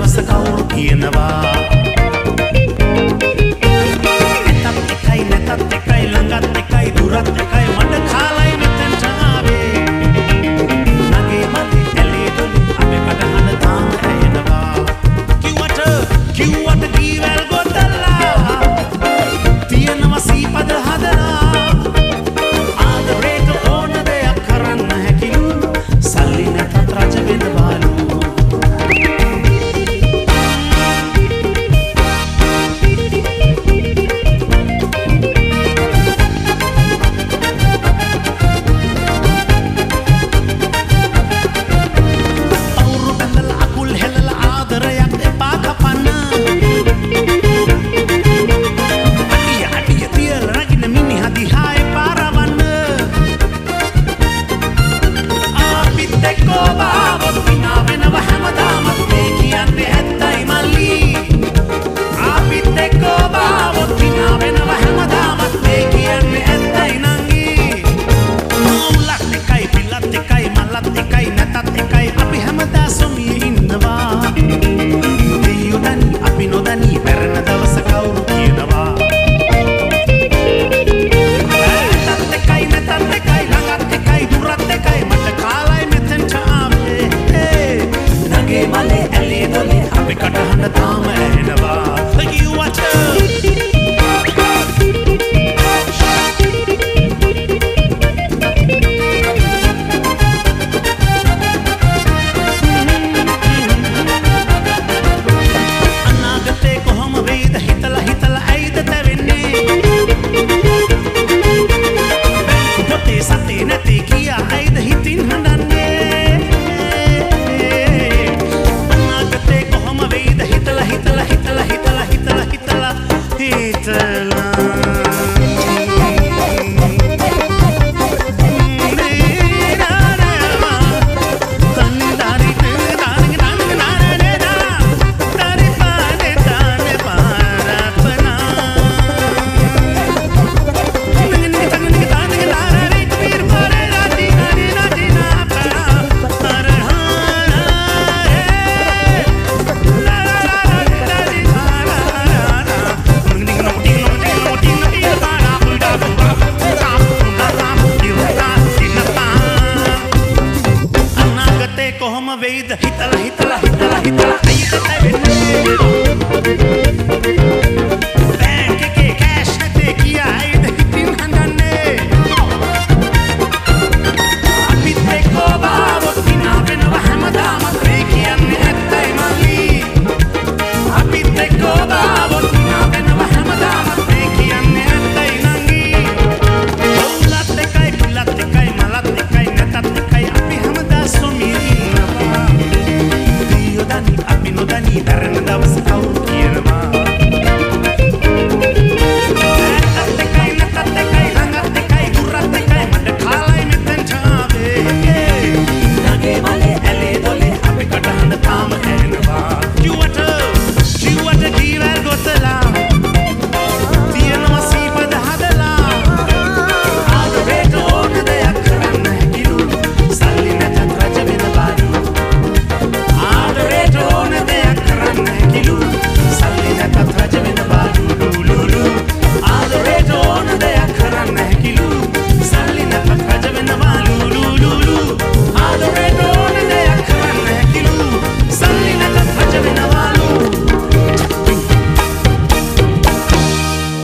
දවස කවුරු කියනවා එතත් එකයි නැතත් එකයි ළඟත් එකයි දුරත් එකයි මඩ කාලයි මෙතෙන්ට ආවේ නගේ මතේ ඇලේ දොලේ අපේ කටහඬ තාම ඇහෙනවා කිව්වට කීවැල් ගොතලා තියනවා සීපද හදලා ආදරේට ඕන දෙයක් කරන්න හැකිලු සල්ලි නැතත් රජ වෙන බාලු කොහොම වෙයිද හිතලා හිතලා හිතලා හිතලා අයියට වෙන්නේ